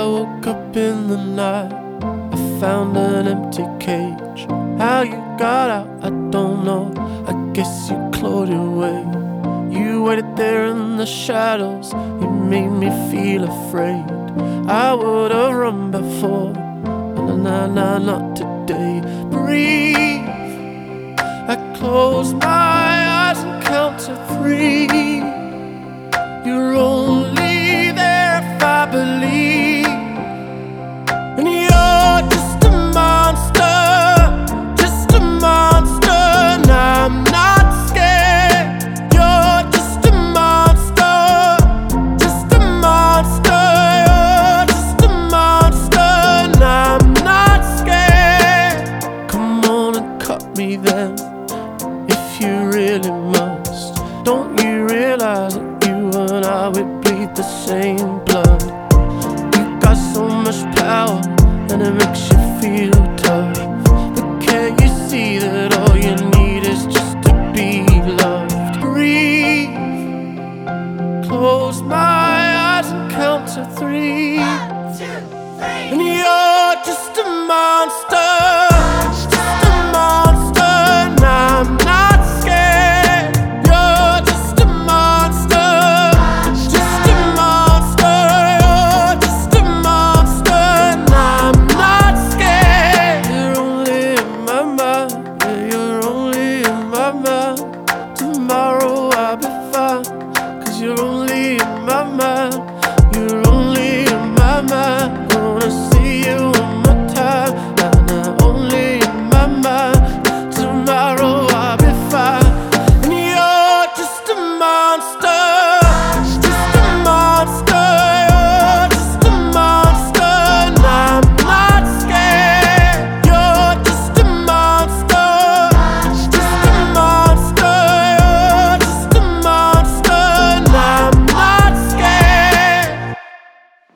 woke up in the night, I found an empty cage. How you got out, I don't know. I guess you clawed your way. You waited there in the shadows, you made me feel afraid. I would've run before, not today. Breathe. I close my eyes and count to 3. You're only there if I believe. And you're just a monster, just a monster. And I'm not scared. You're just a monster, just a monster. You're just a monster, and I'm not scared. Come on and cut me then, if you really must. Don't you realize that you and I, we bleed the same blood? You got so much power and it makes you feel tough. But can't you see that all you need is just to be loved? Breathe. Close my eyes and count to 3. 1, 2, 3. And you're just a monster, just a monster. And I'm not scared. You're just a monster, just a monster. You're just a monster, and I'm not scared. You're only in my mind, yeah, you're only in my mind. Tomorrow I'll be fine, 'cause you're only